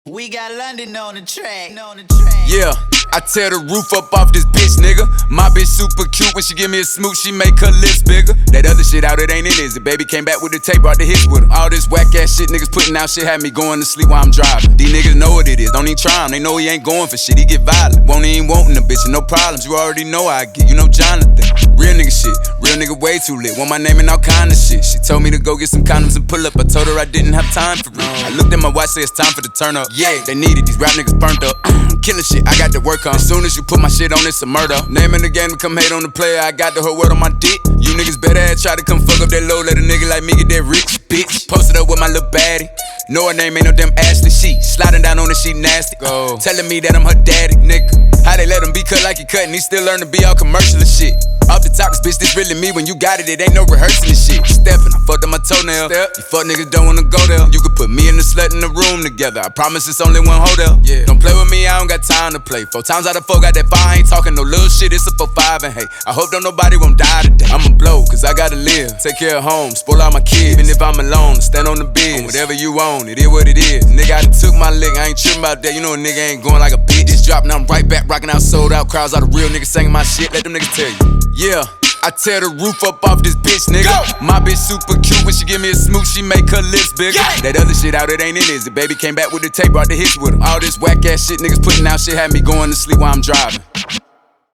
We got London on the track. Yeah, I tear the roof up off this bitch, nigga. My bitch super cute, when she give me a smooch, she make her lips bigger. That other shit out, it ain't in, is it? Baby came back with the tape, brought the hits with him. All this whack ass shit niggas putting out shit had me going to sleep while I'm driving. These niggas know what it is, don't even try him. They know he ain't going for shit, he get violent. Won't even wantin' a bitch and no problems. You already know I get, you know Jonathan. Real nigga shit, real nigga way too lit. Want my name and all kind of shit. She told me to go get some condoms and pull up. I told her I didn't have time for it. I looked at my watch, say it's time for the turn up. Yeah, they needed these rap niggas burnt up. Killing shit, I got to work on. As soon as you put my shit on, it's a murder. Name in the game to come hate on the player. I got the whole word on my dick. You niggas better ass try to come fuck up that low. Let a nigga like me get that rich, bitch. Posted up with my little baddie. Know her name ain't no damn Ashley. She sliding down on the sheet nasty. Telling me that I'm her daddy, nigga. How they let him be cut like he cut and he still learn to be all commercial and shit. Off the top, bitch, this really me. When you got it, it ain't no rehearsing and shit. Steppin', I fucked up my toenail. You fuck niggas don't wanna go there. You could put me and the slut in the room together. I promise it's only one hotel. Yeah. Don't play with me, I don't got time to play. 4 times out of 4 got that fire. I ain't talking no little shit, it's a 4-5 and hey, I hope don't nobody won't die today. I'ma blow, cause I gotta live. Take care of home, spoil all my kids. Even if I'm alone, stand on the biz. On whatever you own, it is what it is. Nigga, I done took my lick, I ain't trippin' about that. You know a nigga ain't going like a bitch. Just dropping, I'm right back, rocking out, sold out crowds. All the real niggas singing my shit, let them niggas tell you. Yeah, I tear the roof up off this bitch, nigga. Go. My bitch super cute, when she give me a smooch, she make her lips bigger. Yeah. That other shit out, it ain't in, is it? Baby came back with the tape, brought the hits with him. All this whack ass shit niggas putting out shit had me going to sleep while I'm driving.